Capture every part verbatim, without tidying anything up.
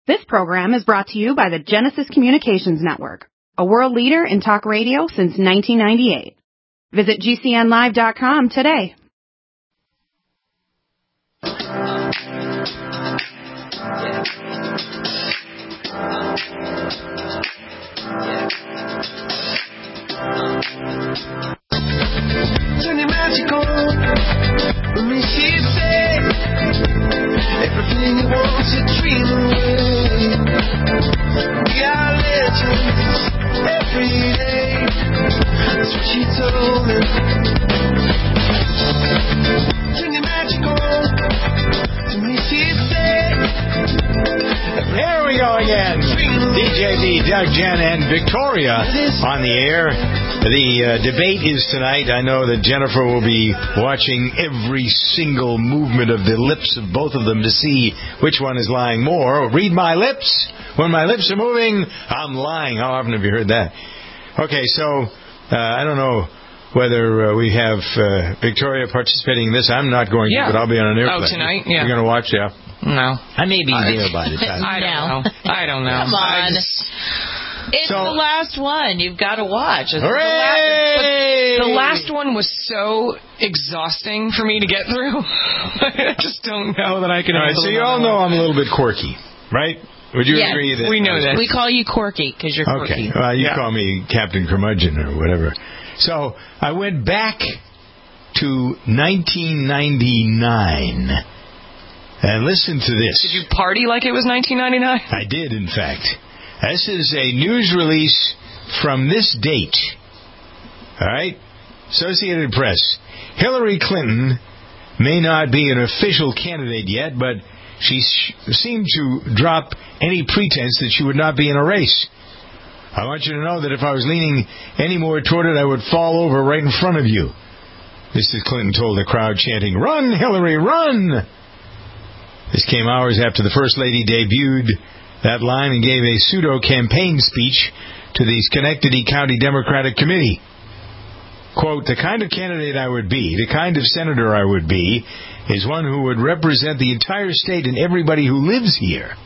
This program is brought to you by the Genesis Communications Network, a world leader in talk radio since nineteen ninety-eight. Visit G C N live dot com today. Turn your magical, let me see you say everything you want to dream away. We are legends every day. That's what she told me. Turn your magical, let me see you say. Here we go again. D J D, Doug, Jen, and Victoria on the air. The uh, debate is tonight. I know that Jennifer will be watching every single movement of the lips of both of them to see which one is lying more. Read my lips. When my lips are moving, I'm lying. How often have you heard that? Okay, so uh, I don't know whether uh, we have uh, Victoria participating in this. I'm not going yeah. to, but I'll be on an airplane. Oh, tonight? Yeah. You're going to watch, yeah? No. I may be there by the time. I don't know. I don't know. Come on. Just, it's so, the last one. You've got to watch. It's hooray! The last, the last one was so exhausting for me to get through. I just don't know that I can. All right, so you all know I'm a little bit quirky, right? Would you yes, agree that we know that? We call you Corky because you're okay. quirky. Okay, well, you yeah. call me Captain Curmudgeon or whatever. So I went back to nineteen ninety-nine. And listen to this. Did you party like it was nineteen ninety-nine? I did, in fact. This is a news release from this date. All right? Associated Press. Hillary Clinton may not be an official candidate yet, but she sh- seemed to drop any pretense that she would not be in a race. I want you to know that if I was leaning any more toward it, I would fall over right in front of you. Missus Clinton told the crowd chanting, "Run, Hillary, run!" This came hours after the First Lady debuted that line and gave a pseudo-campaign speech to the Schenectady County Democratic Committee. Quote, "The kind of candidate I would be, the kind of senator I would be, is one who would represent the entire state and everybody who lives here."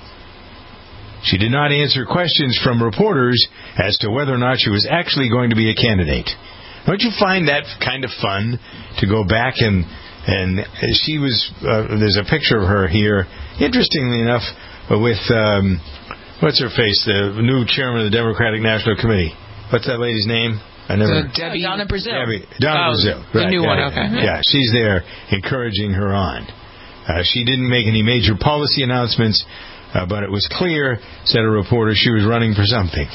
She did not answer questions from reporters as to whether or not she was actually going to be a candidate. Don't you find that kind of fun to go back and and she was, uh, there's a picture of her here, interestingly enough, with, um, what's her face, the new chairman of the Democratic National Committee. What's that lady's name? I never. The Debbie, oh, Donna Brazile. Debbie, Donna oh, Brazile. The right, new yeah, one, yeah, okay. Yeah, she's there encouraging her on. Uh, she didn't make any major policy announcements, uh, but it was clear, said a reporter, she was running for something.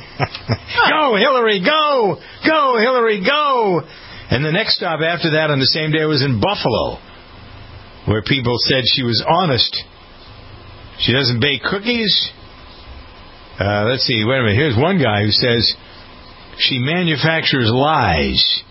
Go, Hillary, go! Go, Hillary, go! And the next stop after that on the same day was in Buffalo, where people said she was honest. She doesn't bake cookies. Uh, let's see, wait a minute. Here's one guy who says she manufactures lies.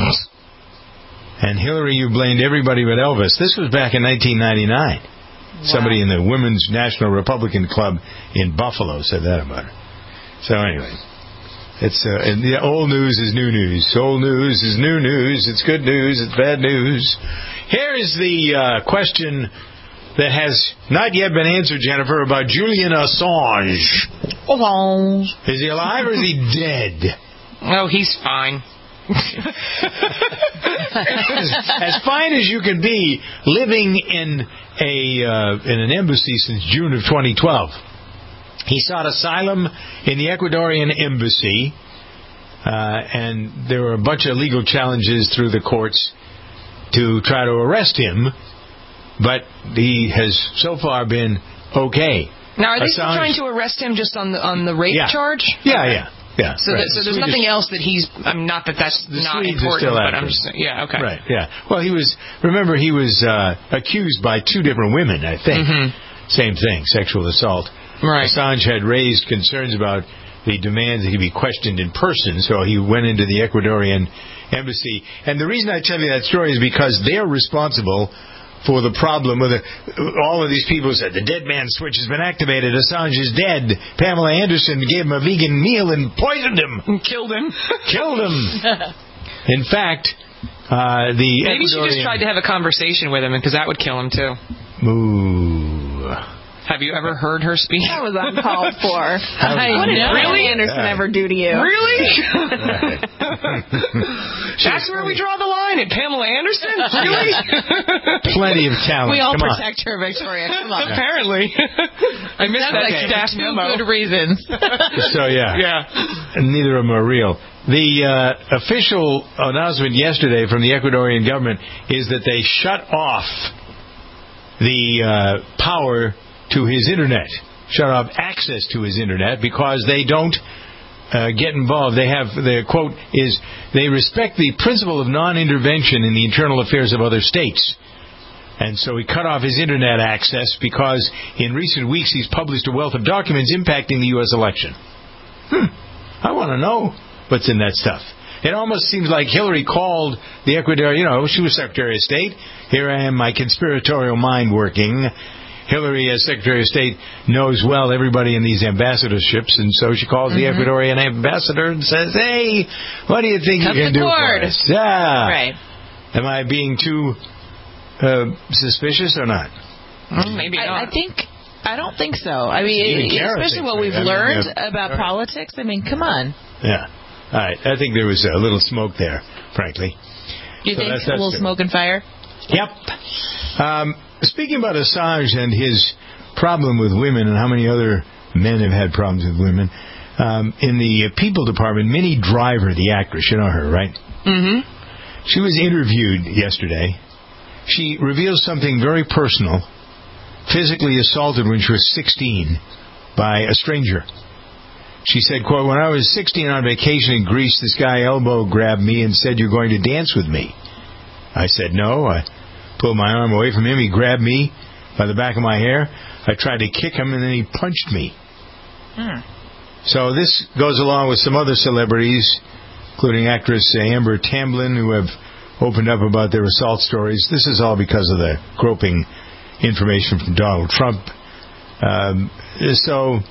And Hillary, you blamed everybody but Elvis. This was back in nineteen ninety-nine. Wow. Somebody in the Women's National Republican Club in Buffalo said that about her. So anyway. It's uh, and the old news is new news. Old news is new news. It's good news. It's bad news. Here is the uh, question that has not yet been answered, Jennifer, about Julian Assange. Assange. Is he alive or is he dead? Oh, he's fine. as, as fine as you can be, living in a uh, in an embassy since June of twenty twelve. He sought asylum in the Ecuadorian embassy, uh, and there were a bunch of legal challenges through the courts to try to arrest him, but he has so far been okay. Now, are they Assange, still trying to arrest him just on the on the rape yeah. charge? Yeah, yeah, yeah. So, right. that, so the there's Swedish, nothing else that he's. I'm not that that's the not Swedes are important, still but after I'm him. just yeah okay. Right, yeah. Well, he was. Remember, he was uh, accused by two different women. I think mm-hmm. Same thing, sexual assault. Right. Assange had raised concerns about the demands that he be questioned in person, so he went into the Ecuadorian embassy. And the reason I tell you that story is because they're responsible for the problem with the, all of these people said the dead man switch has been activated. Assange is dead. Pamela Anderson gave him a vegan meal and poisoned him. Killed him. Killed him. In fact, uh, the maybe Ecuadorian... she just tried to have a conversation with him, because that would kill him too. Ooh. Have you ever heard her speak? That was uncalled for. I What did know. Pamela Anderson Yeah. ever do to you? Really? That's where we draw the line at Pamela Anderson? Really? Plenty of talent. We all Come protect her, Victoria. Come on. Apparently. I missed that Like staff two memo. good reasons. on. So, yeah. Yeah. Neither of them are real. The uh, official announcement yesterday from the Ecuadorian government is that they shut off the uh, power to his internet, shut off access to his internet because they don't uh, get involved. They have, the quote is, they respect the principle of non-intervention in the internal affairs of other states. And so he cut off his internet access because in recent weeks he's published a wealth of documents impacting the U S election. Hmm. I want to know what's in that stuff. It almost seems like Hillary called the Ecuador, you know, she was Secretary of State. Here I am, my conspiratorial mind working. Hillary, as Secretary of State, knows well everybody in these ambassadorships, and so she calls mm-hmm. the Ecuadorian ambassador and says, hey, what do you think Cut you can the do cord. for us? Yeah. Right. Am I being too uh, suspicious or not? Mm, maybe not. I, I think... I don't think so. I mean, Even it, Kara especially thinks what that. we've I mean, learned yeah. about Right. politics. I mean, come on. Yeah. All right. I think there was a little smoke there, frankly. You So think that's- a that's little good. smoke and fire? Yep. Um, speaking about Assange and his problem with women and how many other men have had problems with women, um, in the People Department, Minnie Driver, the actress, you know her, right? Mm-hmm. She was interviewed yesterday. She reveals something very personal. Physically assaulted when she was sixteen by a stranger. She said, quote, when I was sixteen on vacation in Greece, this guy elbow grabbed me and said, you're going to dance with me. I said, no. I pulled my arm away from him. He grabbed me by the back of my hair. I tried to kick him, and then he punched me. Hmm. So this goes along with some other celebrities, including actress Amber Tamblyn, who have opened up about their assault stories. This is all because of the groping information from Donald Trump. Um, so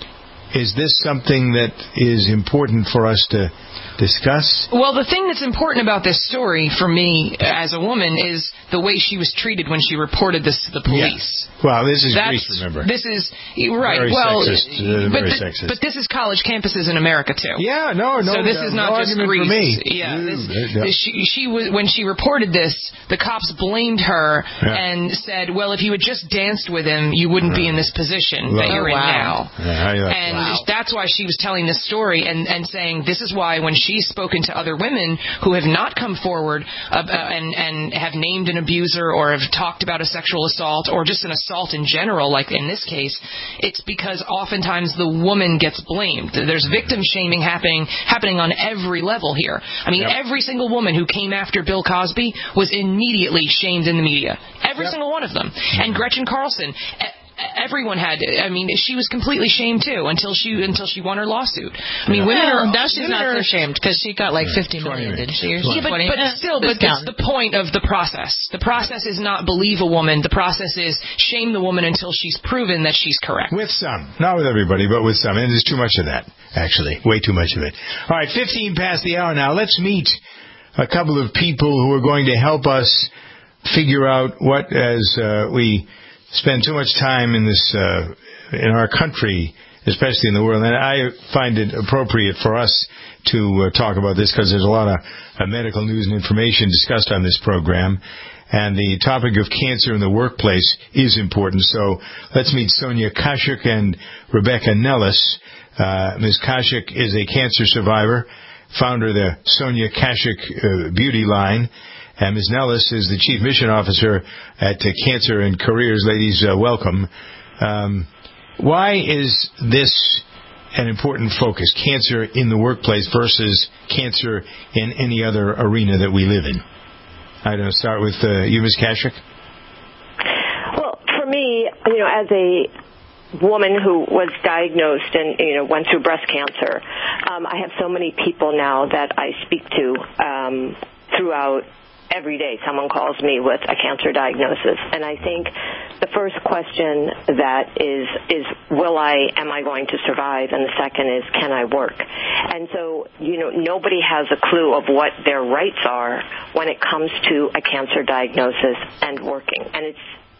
is this something that is important for us to discuss? Well, the thing that's important about this story for me as a woman is the way she was treated when she reported this to the police. Yeah. Well, this is That's, Greece, remember. This is right. Very well, sexist, uh, but, very th- sexist. but this is college campuses in America too. Yeah, no, no. So this no, is not no just argument Greece. for me. Yeah, Ooh, this, yeah. this, she, she was when she reported this, the cops blamed her Yeah. and said, "Well, if you had just danced with him, you wouldn't be in this position Wow. that you're Oh, in wow. now." Yeah, how you like And that? that's why she was telling this story and, and saying this is why when she's spoken to other women who have not come forward uh, uh, and, and have named an abuser or have talked about a sexual assault or just an assault in general, like in this case, it's because oftentimes the woman gets blamed. There's victim shaming happening happening on every level here. I mean, Yep. every single woman who came after Bill Cosby was immediately shamed in the media. Every Yep. single one of them. And Gretchen Carlson. Everyone had. I mean, she was completely shamed too until she until she won her lawsuit. I mean, women Well, are now she's women not are, so shamed because she got like fifty million, didn't she? Or Yeah, but, twenty? but Eh, still, but that's discount. the point of the process. The process is not believe a woman. The process is shame the woman until she's proven that she's correct. With some. Not with everybody, but with some. And there's too much of that, actually. Way too much of it. All right, fifteen past the hour now. Let's meet a couple of people who are going to help us figure out what, as uh, we spend too much time in this, uh, in our country, especially in the world. And I find it appropriate for us to uh, talk about this because there's a lot of uh, medical news and information discussed on this program. And the topic of cancer in the workplace is important. So let's meet Sonia Kashuk and Rebecca Nellis. Uh, Miz Kashuk is a cancer survivor, founder of the Sonia Kashuk uh, Beauty Line. And Miz Nellis is the Chief Mission Officer at uh, Cancer and Careers. Ladies, uh, welcome. Um, why is this an important focus, cancer in the workplace versus cancer in any other arena that we live in? I'm going to start with uh, you, Miz Kashuk. Well, for me, you know, as a woman who was diagnosed and, you know, went through breast cancer, um, I have so many people now that I speak to um, throughout every day. Someone calls me with a cancer diagnosis, and I think the first question that is is will I am I going to survive, and the second is can I work? And so, you know, nobody has a clue of what their rights are when it comes to a cancer diagnosis and working, and it's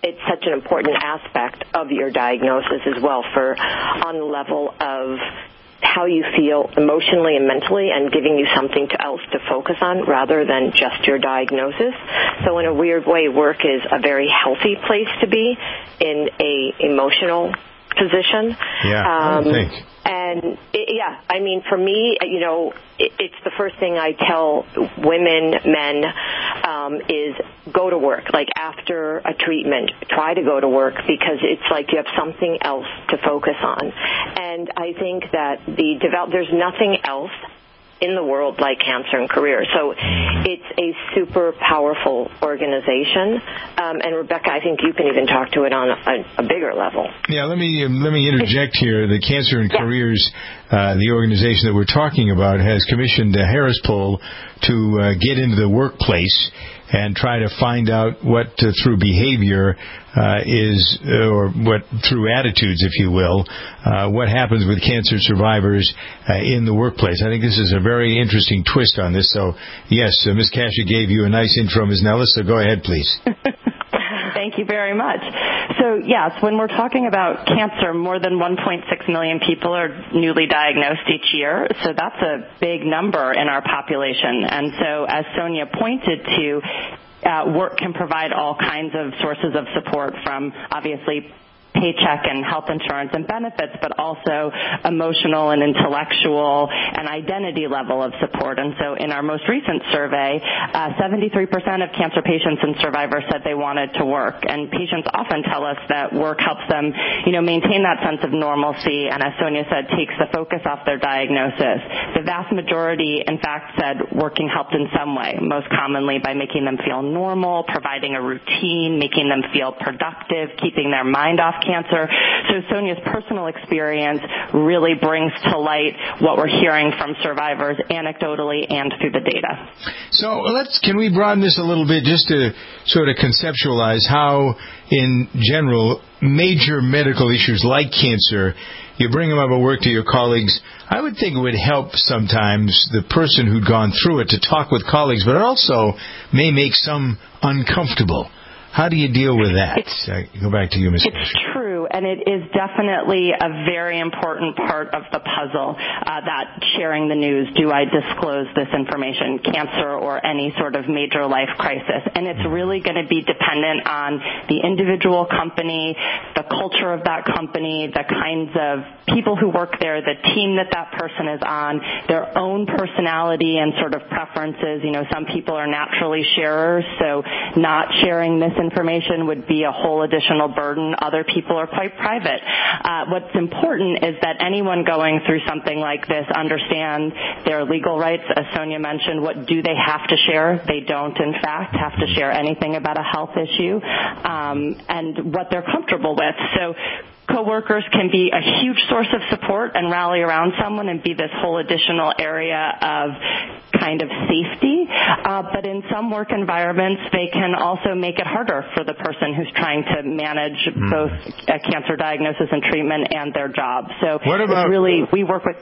it's such an important aspect of your diagnosis as well for on the level of how you feel emotionally and mentally and giving you something else to focus on rather than just your diagnosis. So in a weird way, work is a very healthy place to be in a emotional position. Yeah, I um, think. And, it, yeah, I mean, for me, you know, it, it's the first thing I tell women, men, um, is go to work. Like, after a treatment, try to go to work because it's like you have something else to focus on. And I think that the develop, there's nothing else in the world like Cancer and Careers. So it's a super powerful organization. Um, and Rebecca, I think you can even talk to it on a, a bigger level. Yeah, let me um, let me interject here. The Cancer and yeah. Careers, uh, the organization that we're talking about, has commissioned a Harris poll to uh, get into the workplace and try to find out what uh, through behavior uh, is, uh, or what through attitudes, if you will, uh, what happens with cancer survivors uh, in the workplace. I think this is a very interesting twist on this. So, yes, uh, Miz Kashyap gave you a nice intro, Miz Nellis, so go ahead, please. Thank you very much. So, yes, when we're talking about cancer, more than one point six million people are newly diagnosed each year. So that's a big number in our population. And so, as Sonia pointed to, uh, work can provide all kinds of sources of support, from obviously paycheck and health insurance and benefits, but also emotional and intellectual and identity level of support. And so in our most recent survey, uh, seventy-three percent of cancer patients and survivors said they wanted to work. And patients often tell us that work helps them, you know, maintain that sense of normalcy, and as Sonia said, takes the focus off their diagnosis. The vast majority, in fact, said working helped in some way, most commonly by making them feel normal, providing a routine, making them feel productive, keeping their mind off cancer. So Sonia's personal experience really brings to light what we're hearing from survivors anecdotally and through the data. So let's can we broaden this a little bit just to sort of conceptualize how, in general, major medical issues like cancer, you bring them up at work to your colleagues. I would think it would help sometimes the person who'd gone through it to talk with colleagues, but it also may make some uncomfortable. How do you deal with that? It's, uh, go back to you, Miz It's Kashyap. true, and it is definitely a very important part of the puzzle, uh, that sharing the news, do I disclose this information, cancer or any sort of major life crisis? And it's really going to be dependent on the individual company, the culture of that company, the kinds of people who work there, the team that that person is on, their own personality and sort of preferences. You know, some people are naturally sharers, so not sharing this information would be a whole additional burden. Other people are quite private. Uh, what's important is that anyone going through something like this understand their legal rights. As Sonia mentioned, what do they have to share? They don't, in fact, have to share anything about a health issue, um, and what they're comfortable with. So coworkers can be a huge source of support and rally around someone and be this whole additional area of kind of safety. Uh, but in some work environments, they can also make it harder for the person who's trying to manage mm. both a cancer diagnosis and treatment and their job. So what about, it's really, we work with...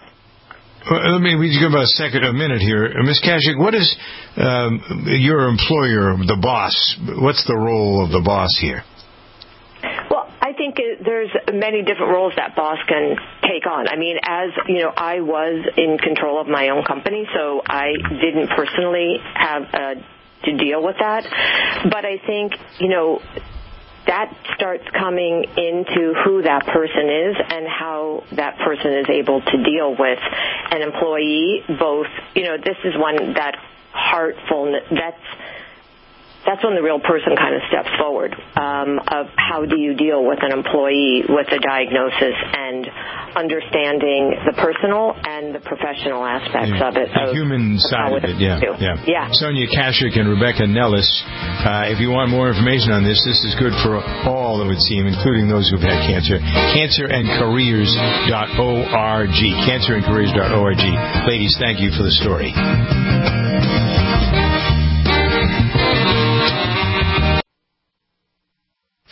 Let me we give about a second, a minute here. Miz Kashyap, what is um, your employer, the boss? What's the role of the boss here? Well, I think there's many different roles that boss can take on. I mean, as, you know, I was in control of my own company, so I didn't personally have uh, to deal with that. But I think, you know, that starts coming into who that person is and how that person is able to deal with an employee. Both, you know, this is one that heartfulness, that's That's when the real person kind of steps forward, um, of how do you deal with an employee with a diagnosis and understanding the personal and the professional aspects yeah. of it. The of, human of side of it, yeah, yeah. yeah. Sonia Kashyap and Rebecca Nellis, uh, if you want more information on this, this is good for all, it would seem, including those who've had cancer. cancer and careers dot org. cancer and careers dot org. Ladies, thank you for the story.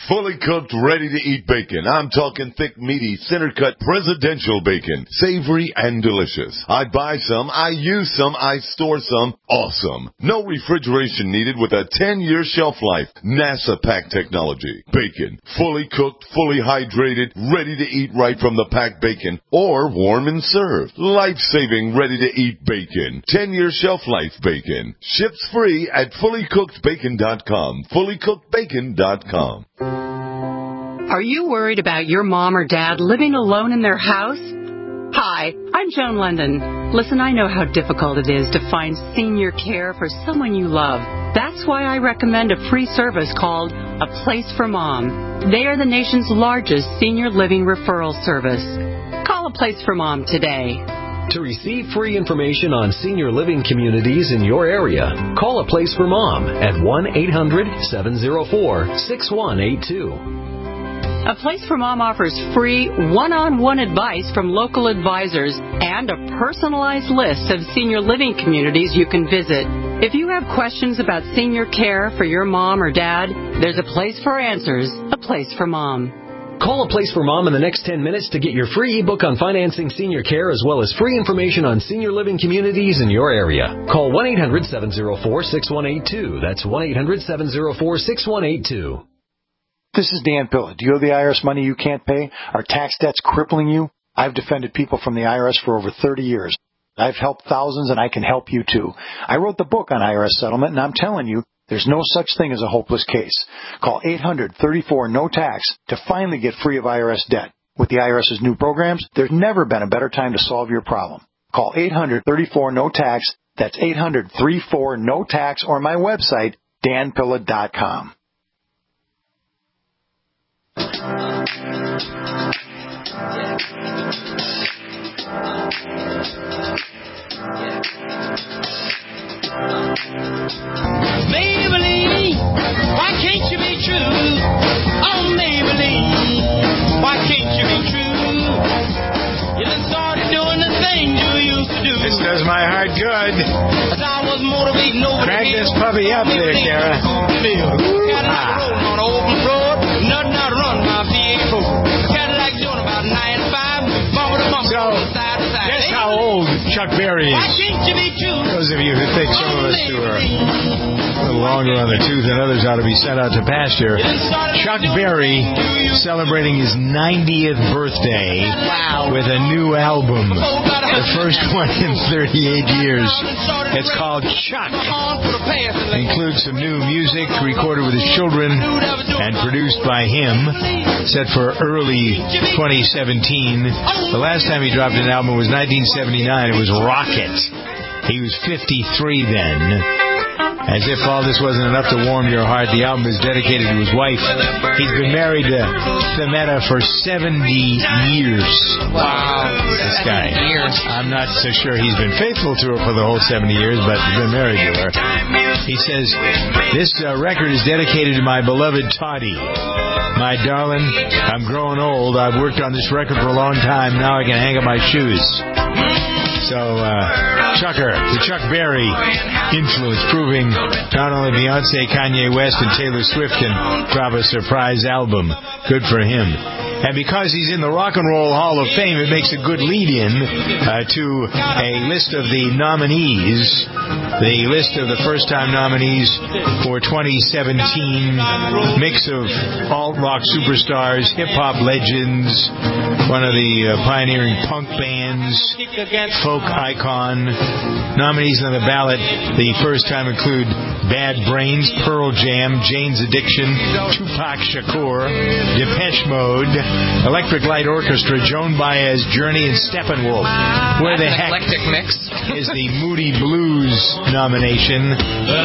Fully cooked, ready-to-eat bacon. I'm talking thick, meaty, center-cut presidential bacon. Savory and delicious. I buy some, I use some, I store some. Awesome. No refrigeration needed with a ten-year shelf life. NASA pack technology. Bacon. Fully cooked, fully hydrated, ready to eat right from the packed bacon. Or warm and served. Life-saving, ready-to-eat bacon. ten-year shelf life bacon. Ships free at fully cooked bacon dot com. fully cooked bacon dot com. Are you worried about your mom or dad living alone in their house? Hi, I'm Joan London. Listen, I know how difficult it is to find senior care for someone you love. That's why I recommend a free service called A Place for Mom. They are the nation's largest senior living referral service. Call A Place for Mom today. To receive free information on senior living communities in your area, call A Place for Mom at one eight hundred seven oh four six one eight two. A Place for Mom offers free one-on-one advice from local advisors and a personalized list of senior living communities you can visit. If you have questions about senior care for your mom or dad, there's a place for answers, A Place for Mom. Call A Place for Mom in the next ten minutes to get your free ebook on financing senior care as well as free information on senior living communities in your area. Call one eight hundred seven oh four six one eight two. That's one eight hundred seven oh four six one eight two. This is Dan Pilla. Do you owe the I R S money you can't pay? Are tax debts crippling you? I've defended people from the I R S for over thirty years. I've helped thousands, and I can help you, too. I wrote the book on I R S settlement, and I'm telling you, there's no such thing as a hopeless case. Call eight hundred thirty-four no tax to finally get free of I R S debt. With the IRS's new programs, there's never been a better time to solve your problem. Call eight hundred thirty-four no tax. That's eight hundred thirty-four no tax, or my website, dan pilla dot com. Maybelline, why can't you be true? Oh, Maybelline, why can't you be true? You done started doing the things you used to do. This does my heart good. As I was motivating over Crack the this puppy up there, Kara. Got ah. on the open road, nothing I run my V eight four. Cadillac doing about ninety-five, bumper to bumper, so, side to side. Guess how old Chuck Berry is. Why can't you be true? Those of you who think some of us who are a little longer on the tooth than others ought to be sent out to pasture. Chuck Berry celebrating his ninetieth birthday wow. with a new album. The first one in thirty-eight years. It's called Chuck. Includes some new music recorded with his children and produced by him. Set for early twenty seventeen. The last time he dropped an album was nineteen seventy-nine. It was Rocket. He was fifty-three then. As if all this wasn't enough to warm your heart, the album is dedicated to his wife. He's been married to Themetta for seventy years. Wow. This guy. Years. I'm not so sure he's been faithful to her for the whole seventy years, but he's been married to her. He says, this uh, record is dedicated to my beloved Toddy. My darling, I'm growing old. I've worked on this record for a long time. Now I can hang up my shoes. So, uh, Chucker, the Chuck Berry influence, proving not only Beyonce, Kanye West, and Taylor Swift can drop a surprise album. Good for him. And because he's in the Rock and Roll Hall of Fame, it makes a good lead-in uh, to a list of the nominees, the list of the first-time nominees for twenty seventeen, mix of alt-rock superstars, hip-hop legends, one of the uh, pioneering punk bands, folk icon. Nominees on the ballot the first time include Bad Brains, Pearl Jam, Jane's Addiction, Tupac Shakur, Depeche Mode, Electric Light Orchestra, Joan Baez, Journey, and Steppenwolf. Where the heck eclectic mix is the Moody Blues nomination?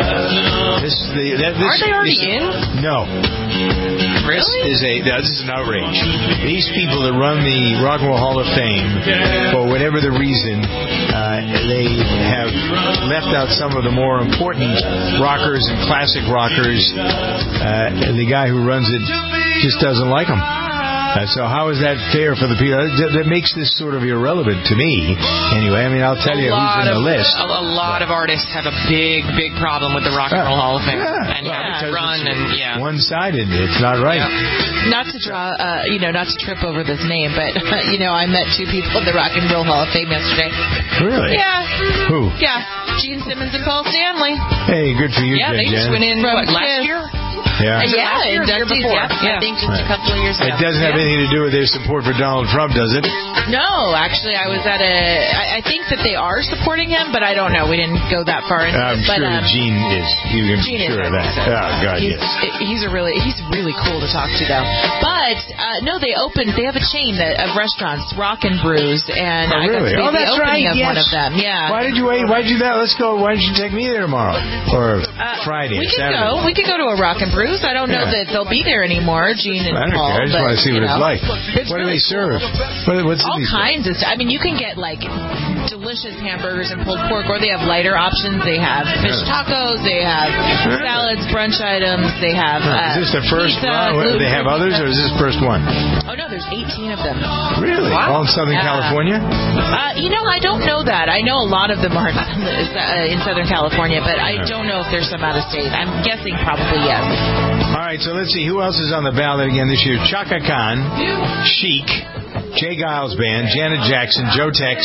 This, the, that, this, Are they already this, in? No. Really? This is a this is an outrage. These people that run the Rock and Roll Hall of Fame, for whatever the reason, uh, they have left out some of the more important rockers and classic rockers. Uh, the guy who runs it just doesn't like them. Uh, so how is that fair for the people? That, that makes this sort of irrelevant to me. Anyway, I mean, I'll tell a you who's in of, the list. A, a lot of artists have a big, big problem with the Rock and Roll Hall of Fame. Yeah. And you Well, have to because run it's and, yeah. one-sided. It's not right. Yeah. Not to draw, uh, you know, not to trip over this name, but, you know, I met two people at the Rock and Roll Hall of Fame yesterday. Really? Yeah. Mm-hmm. Who? Yeah. Gene Simmons and Paul Stanley. Hey, good for you, Yeah, Jen. they just went in, From what, last Kiss. year? Yeah. Uh, yeah, last year or the year inductees, before? yeah. Yeah. I think just a couple of years ago. It doesn't have Yeah. anything to do with their support for Donald Trump, does it? No, actually, I was at a. I, I think that they are supporting him, but I don't know. We didn't go that far into I'm it. But, sure um, Gene is. You can Gene be is, sure of I that. think so. Oh, God, he's, yes. he's a really he's really cool to talk to though. But uh, no, they opened. They have a chain that, of restaurants, Rock and Brews, and Oh, I got really? to be Oh, the that's opening right, of one yes. of them. Yeah. Why did you wait? Why did you do that? Let's go. Why didn't you take me there tomorrow? Or Uh, Friday, we could Saturday? go. We could go to a Rock and Brews. I don't know Yeah. that they'll be there anymore, Gene and I don't Paul. care. I just but, want to see you what know, it's like. it's What do really they serve? What, what's all in these kinds of stuff. I mean, you can get like delicious hamburgers and pulled pork, or they have lighter options. They have fish tacos. They have salads, brunch items. They have. Uh, Is this the first pizza, round? What, do they have others, or is this the first one? Oh no, there's eighteen of them. Really? Wow. All in Southern Yeah. California? Uh, you know, I don't know that. I know a lot of them are uh, in Southern California, but I don't know if there's some out of state. I'm guessing probably yes. All right, so let's see. Who else is on the ballot again this year? Chaka Khan, Chic, Jay Giles Band, Janet Jackson, Joe Tex,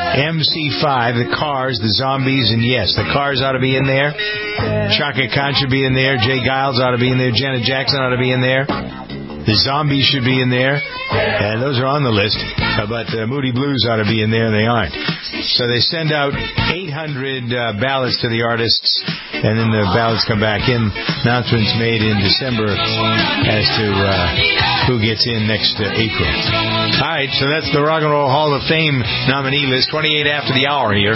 M C five, The Cars, The Zombies, and yes, The Cars ought to be in there. Chaka Khan should be in there. Jay Giles ought to be in there. Janet Jackson ought to be in there. The Zombies should be in there. And those are on the list. But uh, Moody Blues ought to be in there, and they aren't. So they send out eight hundred uh, ballots to the artists, and then the ballots come back in. Announcements made in December as to uh, who gets in next uh, April. All right, so that's the Rock and Roll Hall of Fame nominee list. twenty-eight after the hour here.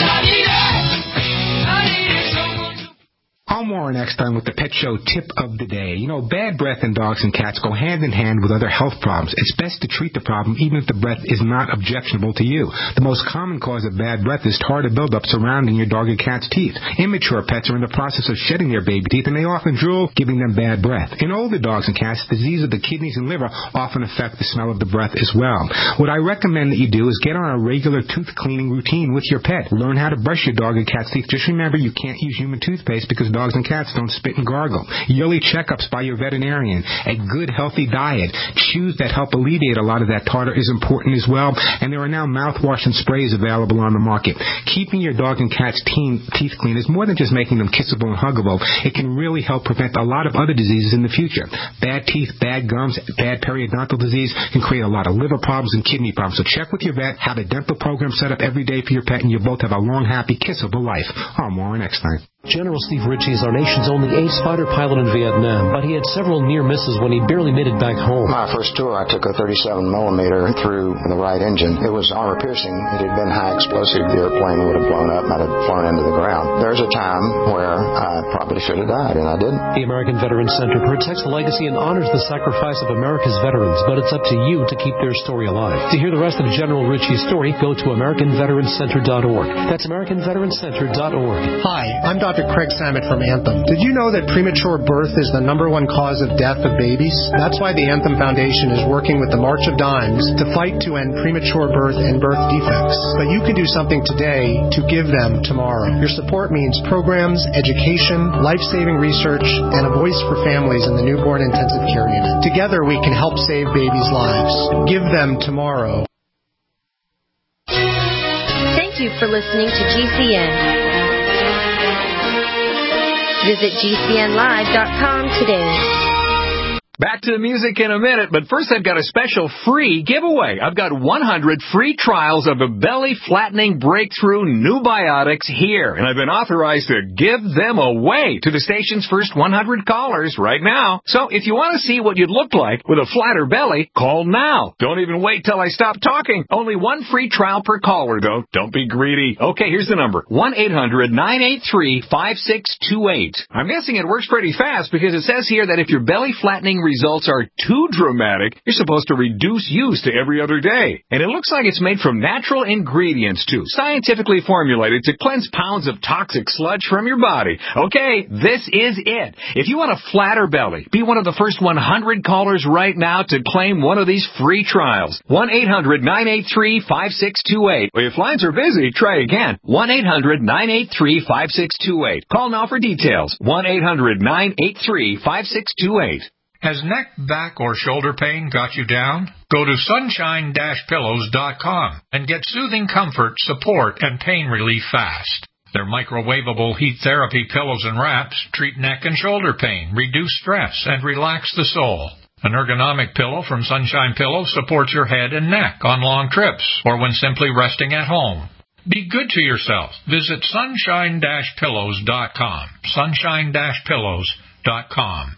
I'm Warren Eckstein with the Pet Show Tip of the Day. You know, bad breath in dogs and cats go hand in hand with other health problems. It's best to treat the problem even if the breath is not objectionable to you. The most common cause of bad breath is tartar buildup surrounding your dog and cat's teeth. Immature pets are in the process of shedding their baby teeth, and they often drool, giving them bad breath. In older dogs and cats, disease of the kidneys and liver often affect the smell of the breath as well. What I recommend that you do is get on a regular tooth cleaning routine with your pet. Learn how to brush your dog and cat's teeth. Just remember, you can't use human toothpaste because dogs and cats don't spit and gargle. Yearly checkups by your veterinarian. A good, healthy diet. Chews that help alleviate a lot of that tartar is important as well. And there are now mouthwash and sprays available on the market. Keeping your dog and cat's teen, teeth clean is more than just making them kissable and huggable. It can really help prevent a lot of other diseases in the future. Bad teeth, bad gums, bad periodontal disease can create a lot of liver problems and kidney problems. So check with your vet. Have a dental program set up every day for your pet, and you both have a long, happy, kissable life. I'm Warren Eckstein. General Steve Ritchie is our nation's only ace fighter pilot in Vietnam, but he had several near misses when he barely made it back home. My first tour, I took a thirty-seven millimeter through the right engine. It was armor piercing. It had been high explosive. The airplane would have blown up and I'd have flown into the ground. There's a time where I probably should have died, and I didn't. The American Veterans Center protects the legacy and honors the sacrifice of America's veterans, but it's up to you to keep their story alive. To hear the rest of General Ritchie's story, go to American Veterans Center dot org. That's American Veterans Center dot org. Hi, I'm Doctor Craig Samet from Anthem. Did you know that premature birth is the number one cause of death of babies? That's why the Anthem Foundation is working with the March of Dimes to fight to end premature birth and birth defects. But you can do something today to give them tomorrow. Your support means programs, education, life-saving research, and a voice for families in the newborn intensive care unit. Together we can help save babies' lives. Give them tomorrow. Thank you for listening to G C N. Visit G C N live dot com today. Back to the music in a minute, but first I've got a special free giveaway. I've got one hundred free trials of a belly-flattening breakthrough new biotics here, and I've been authorized to give them away to the station's first one hundred callers right now. So if you want to see what you'd look like with a flatter belly, call now. Don't even wait till I stop talking. Only one free trial per caller, though. Don't be greedy. Okay, here's the number. one eight hundred nine eight three five six two eight. I'm guessing it works pretty fast because it says here that if your belly-flattening results are too dramatic, you're supposed to reduce use to every other day. And it looks like it's made from natural ingredients, too, scientifically formulated to cleanse pounds of toxic sludge from your body. Okay, this is it. If you want a flatter belly, be one of the first one hundred callers right now to claim one of these free trials. one eight hundred nine eight three five six two eight. If lines are busy, try again. one eight hundred nine eight three five six two eight. Call now for details. one eight hundred nine eight three five six two eight. Has neck, back, or shoulder pain got you down? Go to sunshine dash pillows dot com and get soothing comfort, support, and pain relief fast. Their microwavable heat therapy pillows and wraps treat neck and shoulder pain, reduce stress, and relax the soul. An ergonomic pillow from Sunshine Pillows supports your head and neck on long trips or when simply resting at home. Be good to yourself. Visit sunshine dash pillows dot com. sunshine dash pillows dot com.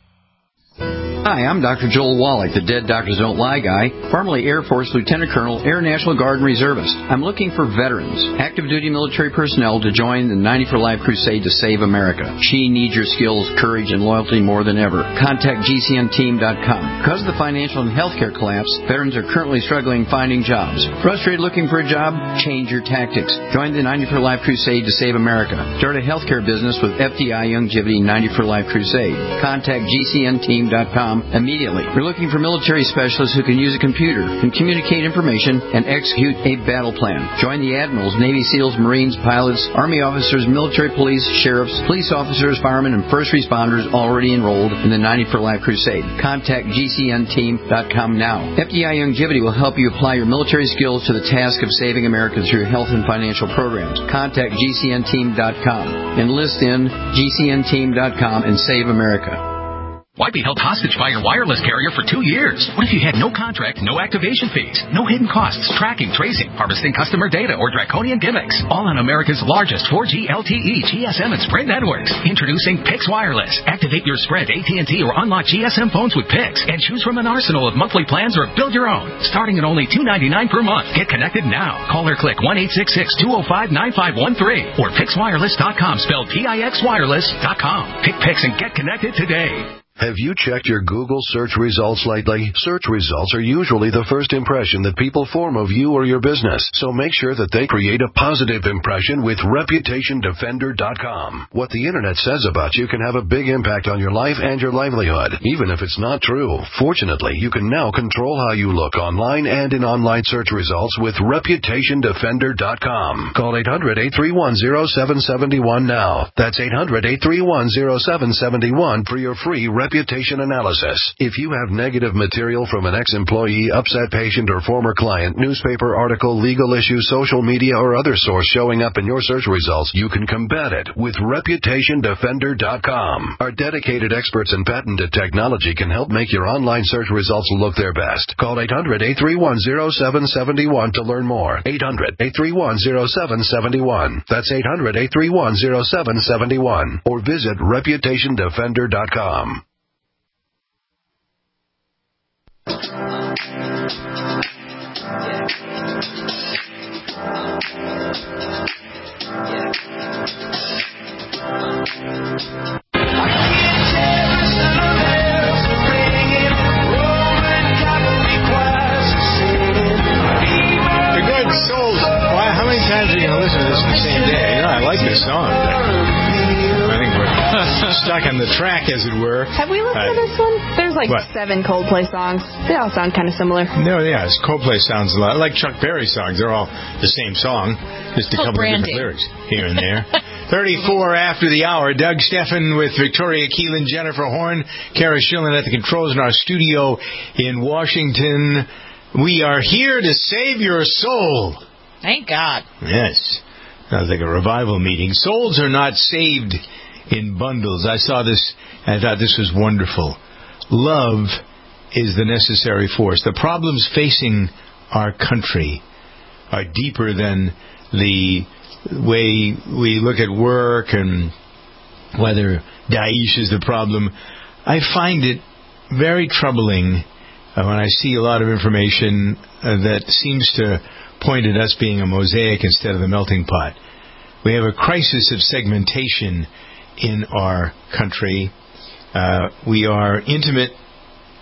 Hi, I'm Doctor Joel Wallach, the Dead Doctors Don't Lie guy, formerly Air Force Lieutenant Colonel, Air National Guard and Reservist. I'm looking for veterans, active duty military personnel to join the ninety for Life crusade to save America. She needs your skills, courage, and loyalty more than ever. Contact G C N team dot com. Because of the financial and healthcare collapse, veterans are currently struggling finding jobs. Frustrated looking for a job? Change your tactics. Join the ninety for Life crusade to save America. Start a healthcare business with F D I Longevity ninety for Life crusade. Contact G C N team dot com immediately. We're looking for military specialists who can use a computer, can communicate information, and execute a battle plan. Join the admirals, Navy SEALs, Marines, pilots, Army officers, military police, sheriffs, police officers, firemen, and first responders already enrolled in the ninety for Life crusade. Contact G C N team dot com now. F D I Longevity will help you apply your military skills to the task of saving America through health and financial programs. Contact G C N team dot com. Enlist in G C N team dot com and save America. Why be held hostage by your wireless carrier for two years? What if you had no contract, no activation fees, no hidden costs, tracking, tracing, harvesting customer data, or draconian gimmicks? All on America's largest four G L T E, G S M, and Sprint networks. Introducing Pix Wireless. Activate your Sprint, A T and T, or unlock G S M phones with Pix and choose from an arsenal of monthly plans or build your own. Starting at only two dollars and ninety-nine cents per month. Get connected now. Call or click one eight six six, two oh five, nine five one three or pix wireless dot com, spelled P I X wireless dot com. Pick Pix and get connected today. Have you checked your Google search results lately? Search results are usually the first impression that people form of you or your business, so make sure that they create a positive impression with reputation defender dot com. What the Internet says about you can have a big impact on your life and your livelihood, even if it's not true. Fortunately, you can now control how you look online and in online search results with reputation defender dot com. Call eight hundred, eight three one, oh seven seven one now. That's eight hundred, eight three one, oh seven seven one for your free reputation analysis. If you have negative material from an ex-employee, upset patient, or former client, newspaper article, legal issue, social media, or other source showing up in your search results, you can combat it with reputation defender dot com. Our dedicated experts in patented technology can help make your online search results look their best. Call eight hundred, eight three one, oh seven seven one to learn more. eight hundred, eight three one, oh seven seven one. That's eight hundred, eight three one, oh seven seven one. Or visit reputation defender dot com. Times are you going to listen to this in the same day? You know, I like this song. I think we're stuck on the track, as it were. Have we listened uh, to this one? There's like what? seven Coldplay songs. They all sound kind of similar. No, yeah, Coldplay sounds a lot like Chuck Berry songs. They're all the same song, just a oh, couple branding. of different lyrics here and there. thirty-four after the hour. Doug Steffen with Victoria Keelan, Jennifer Horn, Kara Schillen at the controls in our studio in Washington. We are here to save your soul. Thank God. Yes. Sounds like a revival meeting. Souls are not saved in bundles. I saw this and I thought this was wonderful. Love is the necessary force. The problems facing our country are deeper than the way we look at work and whether Daesh is the problem. I find it very troubling uh, when I see a lot of information uh, that seems to point at us being a mosaic instead of the melting pot. We have a crisis of segmentation in our country. Uh, we are intimate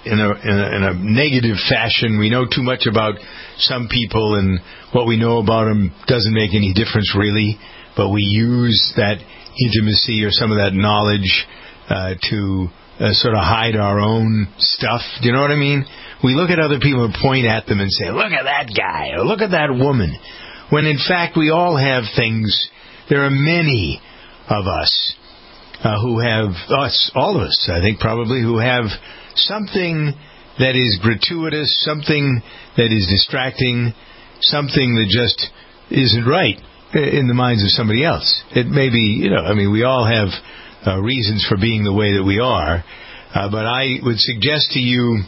in a, in a in a negative fashion. We know too much about some people, and what we know about them doesn't make any difference really. But we use that intimacy or some of that knowledge uh, to uh, sort of hide our own stuff. Do you know what I mean? We look at other people and point at them and say, "Look at that guy," or "Look at that woman," when in fact we all have things. There are many of us uh, who have, us, all of us, I think probably, who have something that is gratuitous, something that is distracting, something that just isn't right in the minds of somebody else. It may be, you know, I mean, we all have uh, reasons for being the way that we are, uh, but I would suggest to you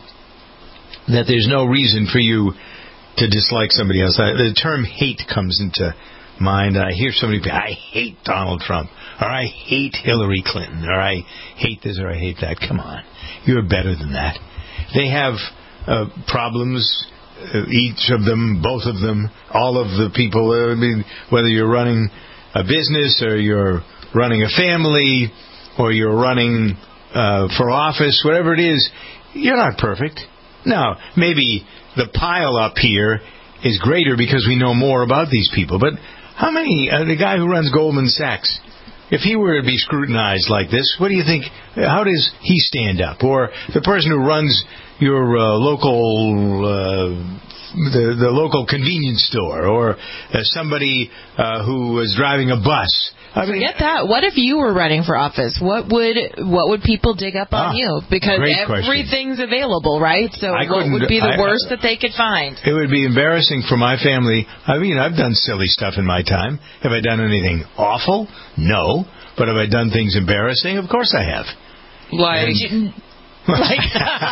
that there's no reason for you to dislike somebody else. I, the term hate comes into mind. I hear so many people, I hate Donald Trump, or I hate Hillary Clinton, or I hate this, or I hate that. Come on. You're better than that. They have uh, problems, uh, each of them, both of them, all of the people, uh, I mean, whether you're running a business, or you're running a family, or you're running uh, for office, whatever it is, you're not perfect. Now, maybe the pile up here is greater because we know more about these people, but how many, uh, the guy who runs Goldman Sachs, if he were to be scrutinized like this, what do you think, how does he stand up? Or the person who runs your uh, local, uh, the, the local convenience store, or uh, somebody uh, who was driving a bus. I mean, forget that. What if you were running for office? What would what would people dig up on ah, you? Because everything's question. available, right? So I what would be the I, worst I, that they could find? It would be embarrassing for my family. I mean, I've done silly stuff in my time. Have I done anything awful? No. But have I done things embarrassing? Of course I have. Like... And, like,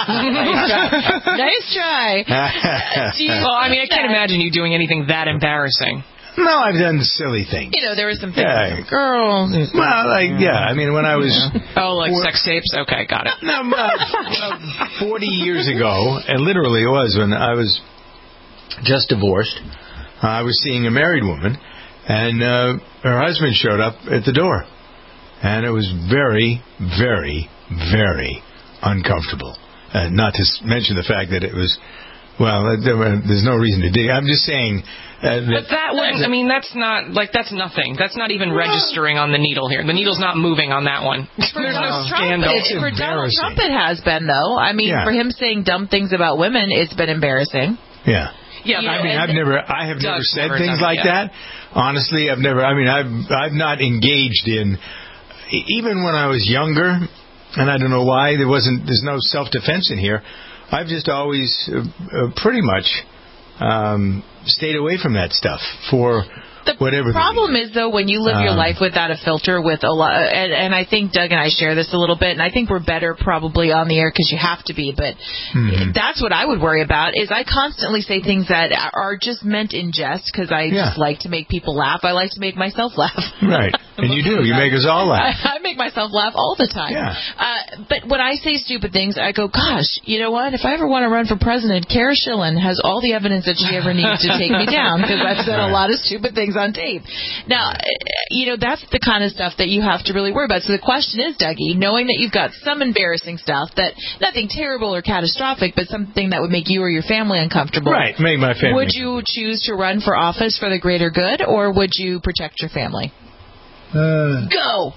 nice try. Nice try. You, well, I mean, I can't imagine you doing anything that embarrassing. No, I've done silly things. You know, there were some things yeah. like girls. Well, like, yeah, I mean, when I was... Oh, like four, sex tapes? Okay, got it. No, uh, forty years ago, and literally it was when I was just divorced, uh, I was seeing a married woman, and uh, her husband showed up at the door. And it was very, very, very uncomfortable. Uh, not to mention the fact that it was... Well, there's no reason to dig. I'm just saying... Uh, that, but that wouldn't, I mean, that's not, like, that's nothing. That's not even registering on the needle here. The needle's not moving on that one. For There's Donald no Trump, scandal. It, for Donald Trump it has been, though. I mean, yeah. for him saying dumb things about women, it's been embarrassing. Yeah. Yeah, I mean, I've never, I have never said never things like that. Honestly, I've never, I mean, I've, I've not engaged in, even when I was younger, and I don't know why, there wasn't, there's no self-defense in here. I've just always uh, uh, pretty much um, stayed away from that stuff for the whatever. The problem is, though, when you live um, your life without a filter, with a lot, and, and I think Doug and I share this a little bit, and I think we're better probably on the air because you have to be, but mm-hmm. that's what I would worry about, is I constantly say things that are just meant in jest because I yeah. just like to make people laugh. I like to make myself laugh. Right. And you do. You make us all laugh. I, I make myself laugh all the time. Yeah. Uh, but when I say stupid things, I go, gosh, you know what? If I ever want to run for president, Kara Schillen has all the evidence that she ever needs to take me down because I've said right. a lot of stupid things on tape. Now, you know, that's the kind of stuff that you have to really worry about. So the question is, Dougie, knowing that you've got some embarrassing stuff, that nothing terrible or catastrophic, but something that would make you or your family uncomfortable. Right, make my family. Would you choose to run for office for the greater good, or would you protect your family? Uh, Go!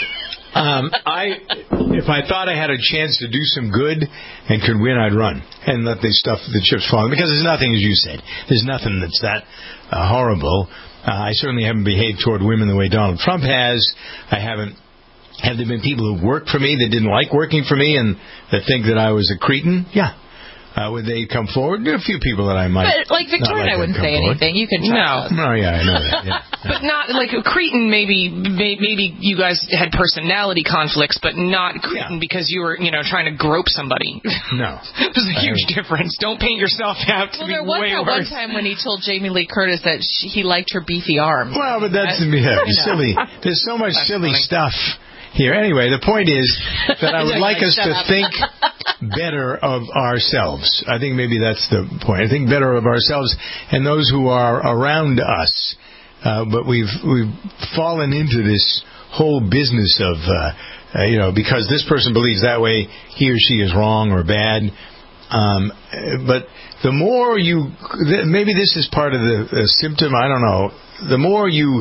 Um, I, if I thought I had a chance to do some good and could win, I'd run and let the stuff, the chips fall. Because there's nothing, as you said, there's nothing that's that uh, horrible. Uh, I certainly haven't behaved toward women the way Donald Trump has. I haven't. Have there been people who worked for me that didn't like working for me and that think that I was a cretin? Yeah. Uh, would they come forward? There are a few people that I might. But like Victoria, like I wouldn't say forward. anything. You can trust no. us. Oh yeah, I know that. Yeah. But not like Cretan. Maybe maybe you guys had personality conflicts, but not Cretan yeah. because you were you know trying to grope somebody. No, there's a huge difference. Don't paint yourself out to well, be there was way that worse. one time when he told Jamie Lee Curtis that she, he liked her beefy arms. Well, but that's yeah, silly. There's so much that's silly funny. stuff here. Anyway, the point is that I would like us to up. think better of ourselves. I think maybe that's the point. I think better of ourselves and those who are around us. Uh, but we've we've fallen into this whole business of, uh, uh, you know, because this person believes that way, he or she is wrong or bad. Um, but the more you, maybe this is part of the, the symptom, I don't know. The more you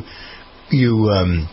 you um,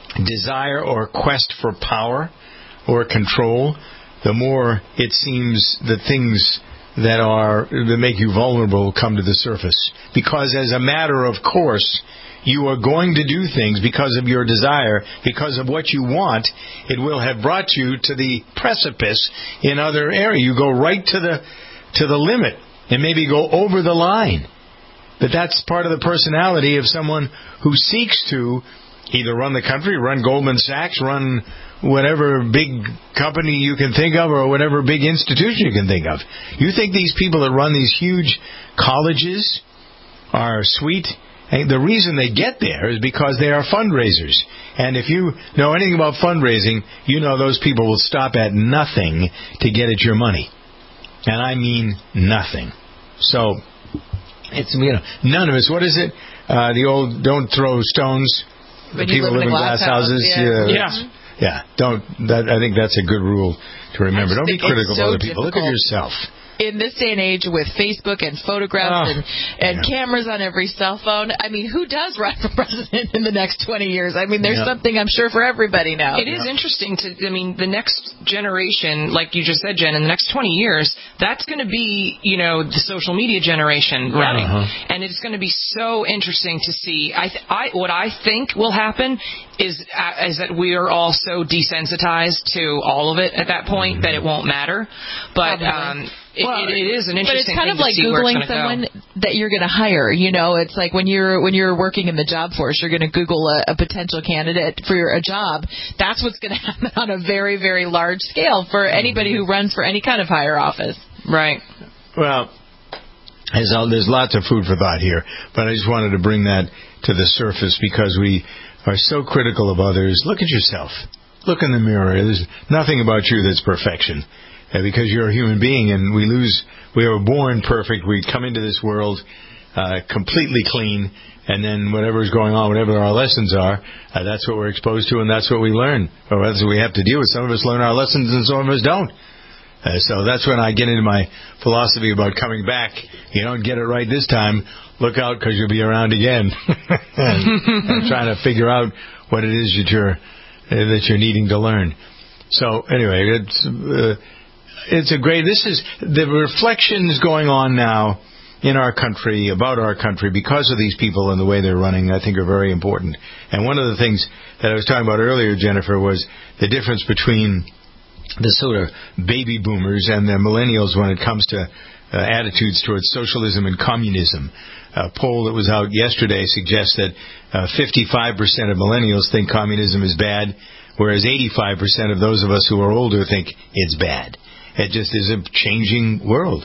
desire or quest for power or control, the more it seems the things that are that make you vulnerable come to the surface. Because as a matter of course, you are going to do things because of your desire, because of what you want. It will have brought you to the precipice in other areas. You go right to the to the limit and maybe go over the line. But that's part of the personality of someone who seeks to either run the country, run Goldman Sachs, run whatever big company you can think of or whatever big institution you can think of. You think these people that run these huge colleges are sweet? And the reason they get there is because they are fundraisers. And if you know anything about fundraising, you know those people will stop at nothing to get at your money. And I mean nothing. So, it's, you know, none of us, what is it? Uh, the old, don't throw stones. When people live live in glass, glass houses. houses yeah. Yeah. yeah. Yeah. Don't, that, I think that's a good rule to remember. Don't be critical so of other people. Look at yourself. In this day and age with Facebook and photographs oh, and, and yeah. cameras on every cell phone, I mean, who does run for president in the next twenty years? I mean, there's yeah. something, I'm sure, for everybody now. It is yeah. interesting to, I mean, the next generation, like you just said, Jen, in the next twenty years, that's going to be, you know, the social media generation running. Uh-huh. And it's going to be so interesting to see. I, th- I What I think will happen is, uh, is that we are all so desensitized to all of it at that point mm-hmm. that it won't matter. But, um, It, well, it, it is an interesting thing. But it's kind thing of like to see Googling where it's someone go. that you're going to hire. You know, it's like when you're when you're working in the job force, you're going to Google a, a potential candidate for your, a job. That's what's going to happen on a very, very large scale for anybody who runs for any kind of higher office. Right. Well, there's, there's lots of food for thought here, but I just wanted to bring that to the surface because we are so critical of others. Look at yourself. Look in the mirror. There's nothing about you that's perfection. Uh, because you're a human being and we lose, we are born perfect. We come into this world uh, completely clean, and then whatever's going on, whatever our lessons are, uh, that's what we're exposed to and that's what we learn. Or that's what we have to deal with. Some of us learn our lessons and some of us don't. Uh, so that's when I get into my philosophy about coming back. You don't get it right this time, look out because you'll be around again. and, and trying to figure out what it is that you're, uh, that you're needing to learn. So anyway, it's... Uh, It's a great, this is, the reflections going on now in our country, about our country, because of these people and the way they're running, I think are very important. And one of the things that I was talking about earlier, Jennifer, was the difference between the sort of baby boomers and the millennials when it comes to uh, attitudes towards socialism and communism. A poll that was out yesterday suggests that uh, fifty-five percent of millennials think communism is bad, whereas eighty-five percent of those of us who are older think it's bad. It just is a changing world.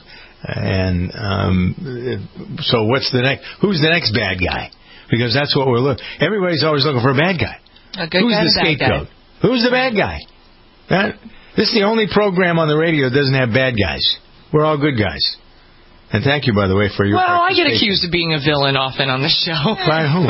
And um, so what's the next? Who's the next bad guy? Because that's what we're looking. Everybody's always looking for a bad guy. A good Who's guy, the scapegoat? Guy. Who's the bad guy? That, this is the only program on the radio that doesn't have bad guys. We're all good guys. And thank you, by the way, for your Well, I get accused of being a villain often on the show. By whom?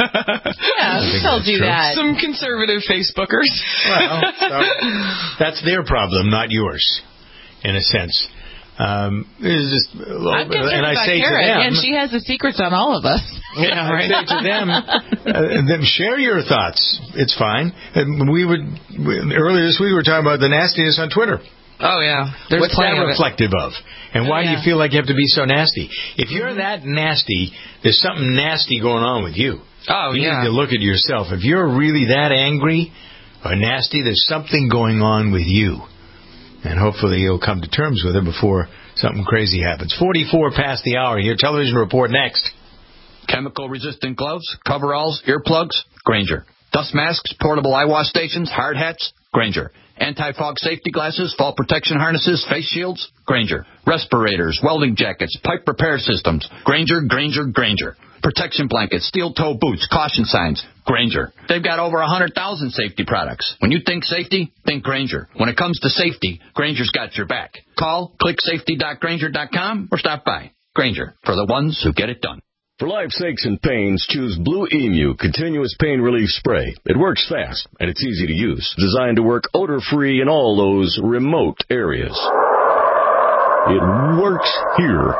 Yeah, who told you that? Some conservative Facebookers. Well, so that's their problem, not yours. In a sense, um, it's just, I'm and I about say Kara, to them, and she has the secrets on all of us. Yeah, I say to them, uh, them, share your thoughts. It's fine. And we would earlier this week we were talking about the nastiness on Twitter. Oh yeah, there's what's that reflective of? And why oh, yeah. do you feel like you have to be so nasty? If you're that nasty, there's something nasty going on with you. Oh you yeah. You need to look at yourself. If you're really that angry or nasty, there's something going on with you. And hopefully you'll come to terms with it before something crazy happens. forty-four past the hour. Your television report next. Chemical-resistant gloves, coveralls, earplugs, Grainger. Dust masks, portable eye wash stations, hard hats, Grainger. Anti-fog safety glasses, fall protection harnesses, face shields, Grainger. Respirators, welding jackets, pipe repair systems, Grainger, Grainger, Grainger. Protection blankets, steel-toe boots, caution signs, Grainger. They've got over one hundred thousand safety products. When you think safety, think Grainger. When it comes to safety, Grainger's got your back. Call, click safety dot grainger dot com, or stop by. Grainger, for the ones who get it done. For life's aches and pains, choose Blue Emu Continuous Pain Relief Spray. It works fast, and it's easy to use. Designed to work odor-free in all those remote areas. It works here.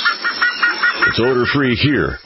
It's odor-free here.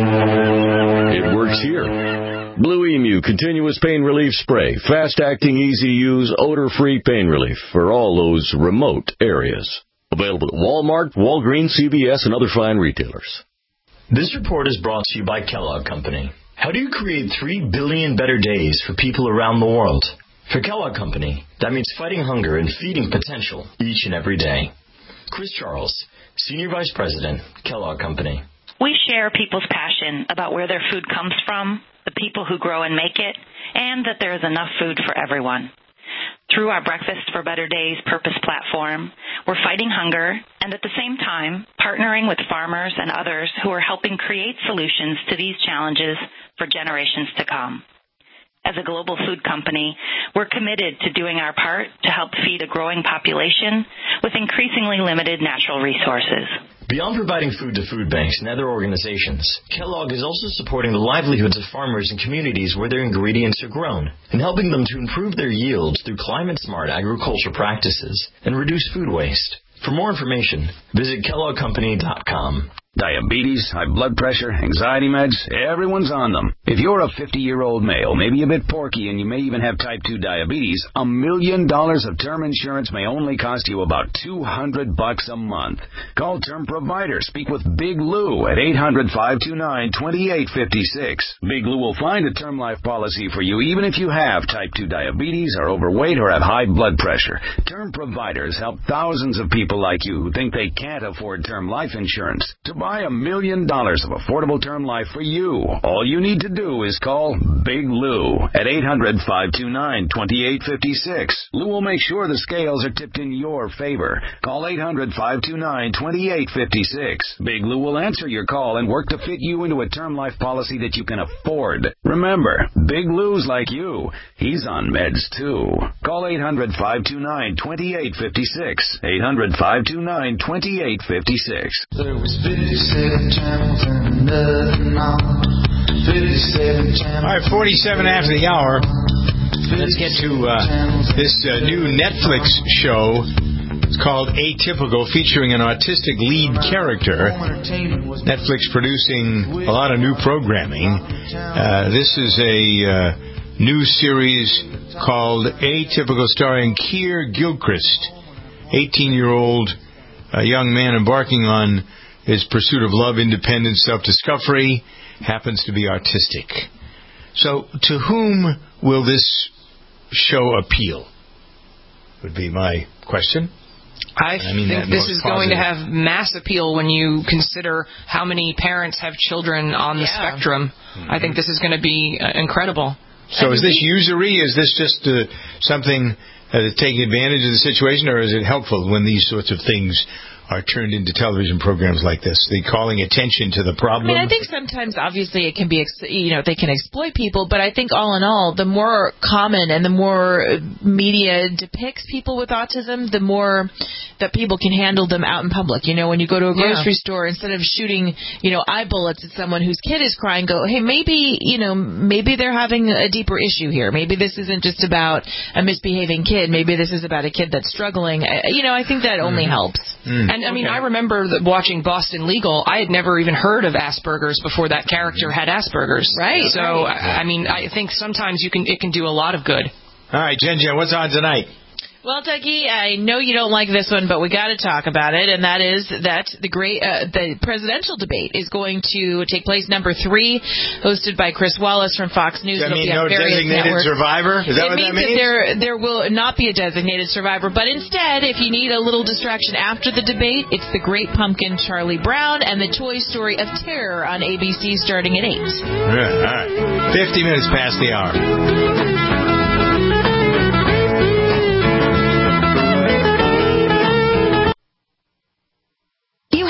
It works here. Blue Emu Continuous Pain Relief Spray. Fast-acting, easy-to-use, odor-free pain relief for all those remote areas. Available at Walmart, Walgreens, C V S, and other fine retailers. This report is brought to you by Kellogg Company. How do you create three billion better days for people around the world? For Kellogg Company, that means fighting hunger and feeding potential each and every day. Chris Charles, Senior Vice President, Kellogg Company. We share people's passion about where their food comes from, the people who grow and make it, and that there is enough food for everyone. Through our Breakfast for Better Days purpose platform, we're fighting hunger and at the same time partnering with farmers and others who are helping create solutions to these challenges for generations to come. As a global food company, we're committed to doing our part to help feed a growing population with increasingly limited natural resources. Beyond providing food to food banks and other organizations, Kellogg is also supporting the livelihoods of farmers in communities where their ingredients are grown and helping them to improve their yields through climate-smart agriculture practices and reduce food waste. For more information, visit kellogg company dot com. Diabetes, high blood pressure, anxiety meds, everyone's on them. If you're a fifty-year-old male, maybe a bit porky, and you may even have type two diabetes, a million dollars of term insurance may only cost you about two hundred bucks a month. Call Term Provider. Speak with Big Lou at eight hundred, five two nine, two eight five six. Big Lou will find a term life policy for you even if you have type two diabetes, are overweight, or have high blood pressure. Term Providers help thousands of people like you who think they can't afford term life insurance. To buy a million dollars of affordable term life for you, all you need to do is call Big Lou at eight hundred, five two nine, two eight five six. Lou will make sure the scales are tipped in your favor. Call eight hundred, five two nine, two eight five six. Big Lou will answer your call and work to fit you into a term life policy that you can afford. Remember, Big Lou's like you. He's on meds too. Call eight hundred, five two nine, two eight five six. eight hundred, five two nine, two eight five six. There was fifty-seven channels and nothing on. fifty-seven channels. All right, forty-seven after the hour. Let's get to uh, this uh, new Netflix show. It's called Atypical, featuring an autistic lead character. Netflix producing a lot of new programming. Uh, this is a uh, new series called Atypical, starring Keir Gilchrist, eighteen-year-old uh, young man embarking on his pursuit of love, independence, self-discovery, happens to be artistic. So, to whom will this show appeal? Would be my question. I, I mean think this is positive. Going to have mass appeal when you consider how many parents have children on the yeah. spectrum. Mm-hmm. I think this is going to be uh, incredible. So, is this usury? Is this just uh, something that is taking advantage of the situation, or is it helpful when these sorts of things are turned into television programs like this? They calling attention to the problem. I mean, I think sometimes, obviously, it can be, you know, they can exploit people, but I think all in all, the more common and the more media depicts people with autism, the more that people can handle them out in public. You know, when you go to a grocery yeah. store, instead of shooting, you know, eye bullets at someone whose kid is crying, go, hey, maybe, you know, maybe they're having a deeper issue here. Maybe this isn't just about a misbehaving kid. Maybe this is about a kid that's struggling. You know, I think that only mm. helps. Mm. And, I mean, okay. I remember the, watching Boston Legal. I had never even heard of Asperger's before that character had Asperger's. Right. So, right. I, I mean, I think sometimes you can it can do a lot of good. All right, Jen Jen, what's on tonight? Well, Dougie, I know you don't like this one, but we got to talk about it, and that is that the great uh, the presidential debate is going to take place, number three, hosted by Chris Wallace from Fox News. Does that It'll mean be on no various designated networks. survivor? Is that it what means that means? That there, there will not be a designated survivor, but instead, if you need a little distraction after the debate, it's The Great Pumpkin, Charlie Brown, and The Toy Story of Terror on A B C starting at eight. Yeah, all right. fifty minutes past the hour.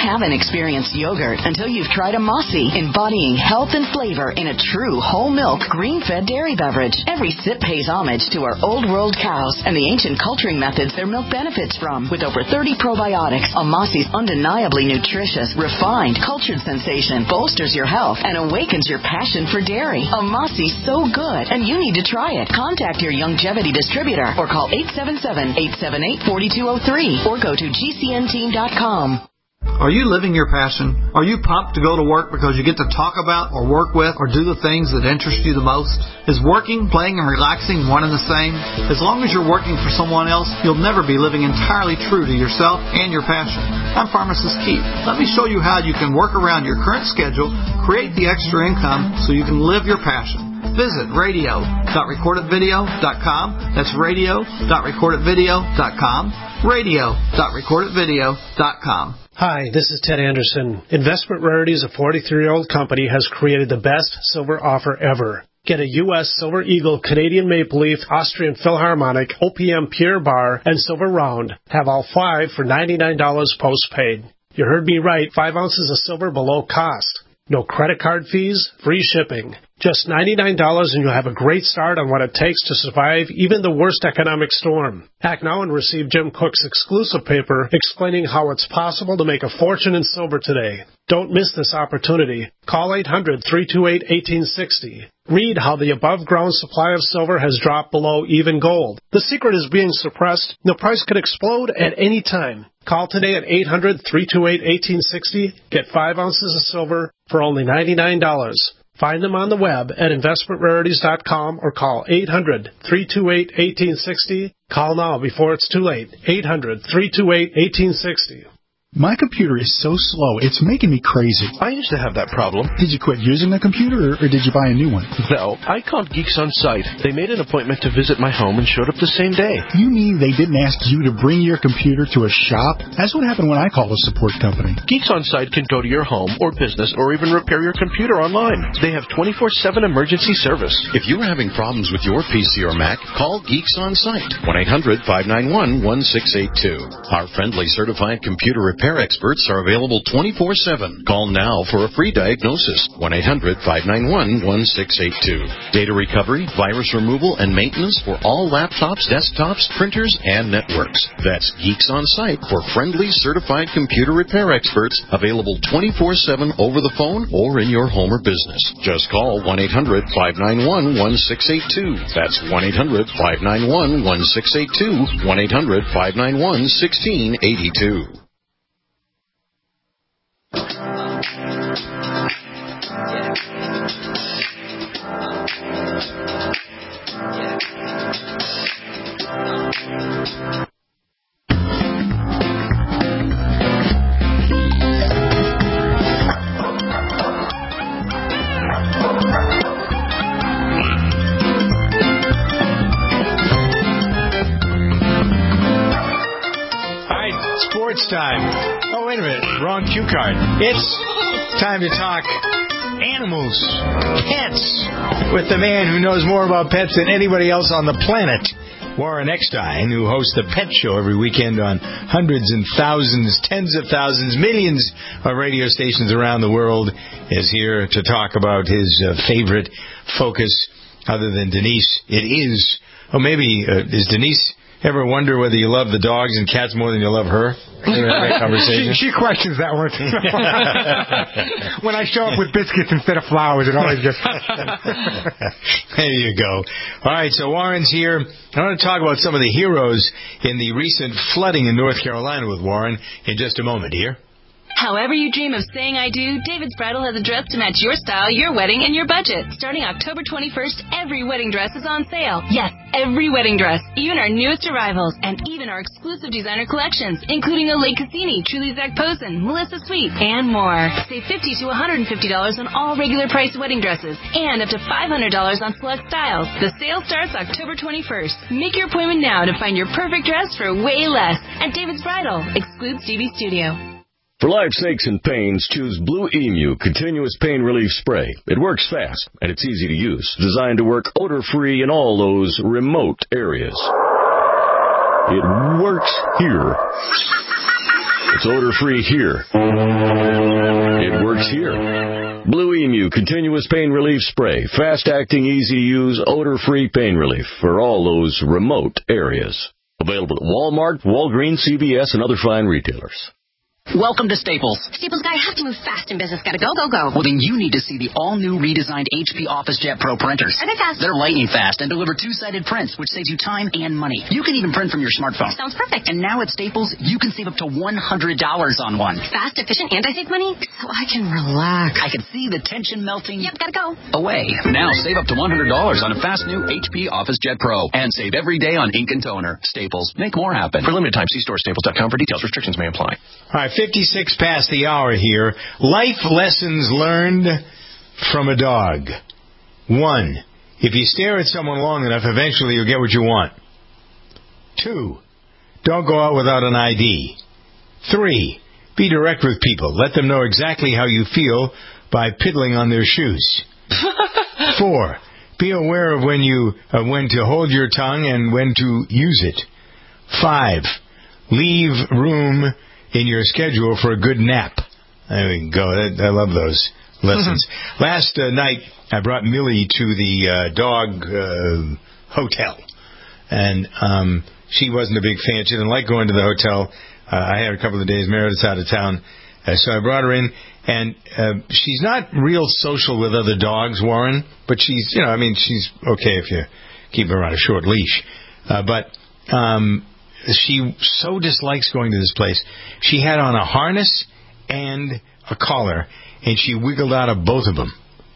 haven't experienced yogurt until you've tried a Mossy, embodying health and flavor in a true whole milk, green-fed dairy beverage. Every sip pays homage to our old world cows and the ancient culturing methods their milk benefits from. With over thirty probiotics, a Mossy's undeniably nutritious, refined, cultured sensation bolsters your health and awakens your passion for dairy. A Mossy's so good, and you need to try it. Contact your Youngevity distributor or call eight seven seven, eight seven eight, four two zero three or go to G C N team dot com. Are you living your passion? Are you pumped to go to work because you get to talk about or work with or do the things that interest you the most? Is working, playing, and relaxing one and the same? As long as you're working for someone else, you'll never be living entirely true to yourself and your passion. I'm Pharmacist Keith. Let me show you how you can work around your current schedule, create the extra income so you can live your passion. Visit radio dot record it video dot com. That's radio dot record it video dot com. radio dot record it video dot com. Hi, this is Ted Anderson. Investment Rarities, a forty-three-year-old company, has created the best silver offer ever. Get a U S Silver Eagle, Canadian Maple Leaf, Austrian Philharmonic, O P M Pure Bar, and Silver Round. Have all five for ninety-nine dollars postpaid. You heard me right, five ounces of silver below cost. No credit card fees, free shipping. Just ninety-nine dollars and you'll have a great start on what it takes to survive even the worst economic storm. Act now and receive Jim Cook's exclusive paper explaining how it's possible to make a fortune in silver today. Don't miss this opportunity. Call eight hundred, three two eight, one eight six zero. Read how the above-ground supply of silver has dropped below even gold. The secret is being suppressed. The price could explode at any time. Call today at eight hundred, three two eight, one eight six zero. Get five ounces of silver for only ninety-nine dollars. Find them on the web at investment rarities dot com or call eight hundred, three two eight, one eight six zero. Call now before it's too late. eight hundred, three two eight, one eight six zero. My computer is so slow, it's making me crazy. I used to have that problem. Did you quit using the computer, or, or did you buy a new one? No, I called Geeks On Site. They made an appointment to visit my home and showed up the same day. You mean they didn't ask you to bring your computer to a shop? That's what happened when I called a support company. Geeks On Site can go to your home or business or even repair your computer online. They have twenty-four seven emergency service. If you're having problems with your P C or Mac, call Geeks On Site. one eight hundred, five nine one, one six eight two. Our friendly certified computer repair experts are available twenty-four seven. Call now for a free diagnosis. one eight hundred, five nine one, one six eight two. Data recovery, virus removal, and maintenance for all laptops, desktops, printers, and networks. That's Geeks On Site for friendly certified computer repair experts, available twenty-four seven over the phone or in your home or business. Just call one eight hundred, five nine one, one six eight two. That's one eight hundred, five nine one, one six eight two. one eight hundred, five nine one, one six eight two. Sports time. Oh, wait a minute. Wrong cue card. It's time to talk animals, pets, with the man who knows more about pets than anybody else on the planet, Warren Eckstein, who hosts the Pet Show every weekend on hundreds and thousands, tens of thousands, millions of radio stations around the world, is here to talk about his uh, favorite focus, other than Denise. It is, oh, maybe, uh, is Denise... Ever wonder whether you love the dogs and cats more than you love her? That conversation? she, she questions that one. When I show up with biscuits instead of flowers, it always gets... There you go. All right, so Warren's here. I want to talk about some of the heroes in the recent flooding in North Carolina with Warren in just a moment here. However you dream of saying I do, David's Bridal has a dress to match your style, your wedding, and your budget. Starting October twenty-first, every wedding dress is on sale. Yes, every wedding dress, even our newest arrivals, and even our exclusive designer collections, including a Lake Cassini, Truly Zach Posen, Melissa Sweet, and more. Save fifty to one hundred fifty dollars on all regular price wedding dresses, and up to five hundred dollars on select styles. The sale starts October twenty-first. Make your appointment now to find your perfect dress for way less at David's Bridal. Excludes D B Studio. For life's aches and pains, choose Blue Emu Continuous Pain Relief Spray. It works fast, and it's easy to use. Designed to work odor-free in all those remote areas. It works here. It's odor-free here. It works here. Blue Emu Continuous Pain Relief Spray. Fast-acting, easy-to-use, odor-free pain relief for all those remote areas. Available at Walmart, Walgreens, C V S, and other fine retailers. Welcome to Staples. Staples guy, I have to move fast in business. Gotta go, go, go. Well, then you need to see the all-new redesigned H P OfficeJet Pro printers. Are they fast? They're lightning fast and deliver two-sided prints, which saves you time and money. You can even print from your smartphone. Sounds perfect. And now at Staples, you can save up to one hundred dollars on one. Fast, efficient, and I save money, so I can relax. I can see the tension melting. Yep, gotta go. Away. Now save up to one hundred dollars on a fast new H P OfficeJet Pro. And save every day on ink and toner. Staples. Make more happen. For limited time, see store staples dot com for details. Restrictions may apply. All right, fifty-six past the hour here. Life lessons learned from a dog. One, if you stare at someone long enough, eventually you'll get what you want. Two, don't go out without an I D. Three, be direct with people. Let them know exactly how you feel by piddling on their shoes. Four, be aware of when you uh, when to hold your tongue and when to use it. Five, leave room in your schedule for a good nap. There we go. I love those lessons. Last uh, night, I brought Millie to the uh, dog uh, hotel, and um, she wasn't a big fan. She didn't like going to the hotel. Uh, I had a couple of days. Meredith's out of town, uh, so I brought her in, and uh, she's not real social with other dogs, Warren, but she's, you know, I mean, she's okay if you keep her on a short leash, uh, but um she so dislikes going to this place. She had on a harness and a collar, and she wiggled out of both of them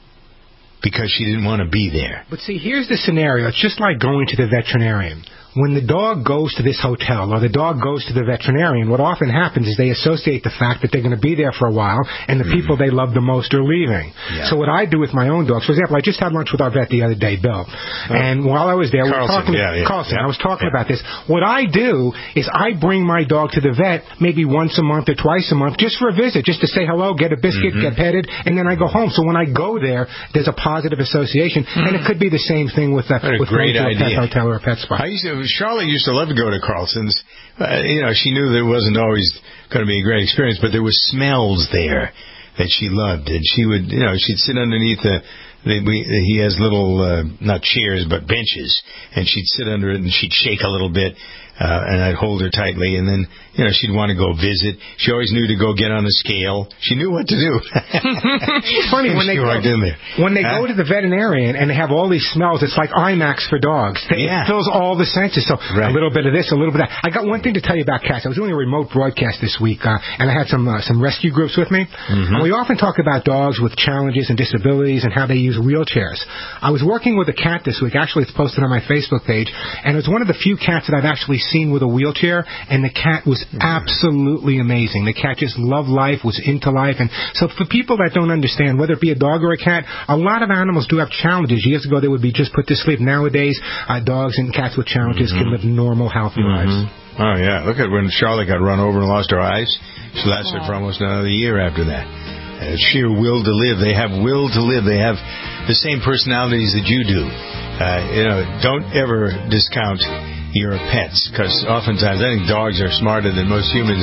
because she didn't want to be there. But see, here's the scenario. It's just like going to the veterinarian. When the dog goes to this hotel or the dog goes to the veterinarian, what often happens is they associate the fact that they're going to be there for a while and the mm-hmm. people they love the most are leaving. Yeah. So what I do with my own dogs, for example, I just had lunch with our vet the other day, Bill. Oh. And while I was there, Carlson, we were talking yeah, yeah, Carlson, yeah. I was talking yeah. about this. What I do is I bring my dog to the vet maybe once a month or twice a month just for a visit, just to say hello, get a biscuit, mm-hmm. get petted, and then I go home. So when I go there, there's a positive association. Mm-hmm. And it could be the same thing with, uh, with going to a pet hotel or a pet spa. I used to, Charlotte used to love to go to Carlson's. Uh, you know, she knew there wasn't always going to be a great experience, but there were smells there that she loved, and she would, you know, she'd sit underneath the. the we, he has little, uh, not chairs, but benches, and she'd sit under it and she'd shake a little bit, uh, and I'd hold her tightly, and then, you know, she'd want to go visit. She always knew to go get on a scale. She knew what to do. It's funny when they go, in there. when they huh? go to the veterinarian and they have all these smells. It's like IMAX for dogs. It yeah. fills all the senses. So right. a little bit of this, a little bit of that. I got one thing to tell you about cats. I was doing a remote broadcast this week, uh, and I had some uh, some rescue groups with me. Mm-hmm. And we often talk about dogs with challenges and disabilities and how they use wheelchairs. I was working with a cat this week. Actually, it's posted on my Facebook page, and it was one of the few cats that I've actually seen with a wheelchair, and the cat was absolutely amazing. The cat just loved life, was into life. And so for people that don't understand, whether it be a dog or a cat, a lot of animals do have challenges. Years ago, they would be just put to sleep. Nowadays, uh, dogs and cats with challenges mm-hmm. can live normal, healthy mm-hmm. lives. Oh, yeah. Look at when Charlotte got run over and lost her eyes. She lasted oh. for almost another year after that. Uh, sheer will to live. They have will to live. They have the same personalities that you do. Uh, you know, don't ever discount your pets, because oftentimes I think dogs are smarter than most humans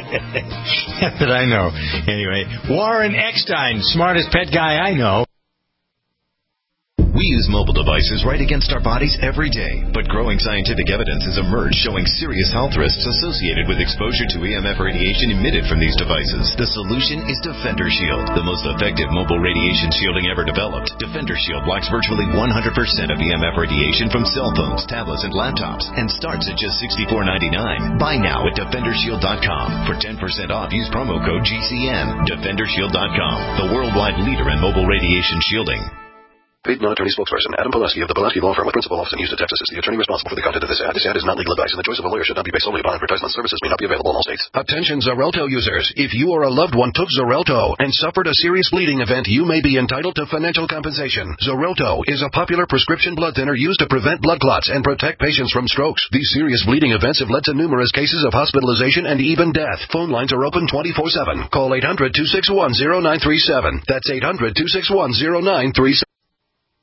that I know. Anyway, Warren Eckstein, smartest pet guy I know. We use mobile devices right against our bodies every day, but growing scientific evidence has emerged showing serious health risks associated with exposure to E M F radiation emitted from these devices. The solution is Defender Shield, the most effective mobile radiation shielding ever developed. Defender Shield blocks virtually one hundred percent of E M F radiation from cell phones, tablets, and laptops, and starts at just sixty-four ninety-nine. Buy now at defender shield dot com. For ten percent off, use promo code G C N. defender shield dot com, the worldwide leader in mobile radiation shielding. Paid non-attorney spokesperson Adam Pulaski of the Pulaski Law Firm with principal office in Houston, Texas is the attorney responsible for the content of this ad. This ad is not legal advice, and the choice of a lawyer should not be based solely upon advertisement. Services may not be available in all states. Attention Xarelto users. If you or a loved one took Xarelto and suffered a serious bleeding event, you may be entitled to financial compensation. Xarelto is a popular prescription blood thinner used to prevent blood clots and protect patients from strokes. These serious bleeding events have led to numerous cases of hospitalization and even death. Phone lines are open twenty-four seven. Call eight hundred, two six one, zero nine three seven. That's eight hundred, two six one, zero nine three seven.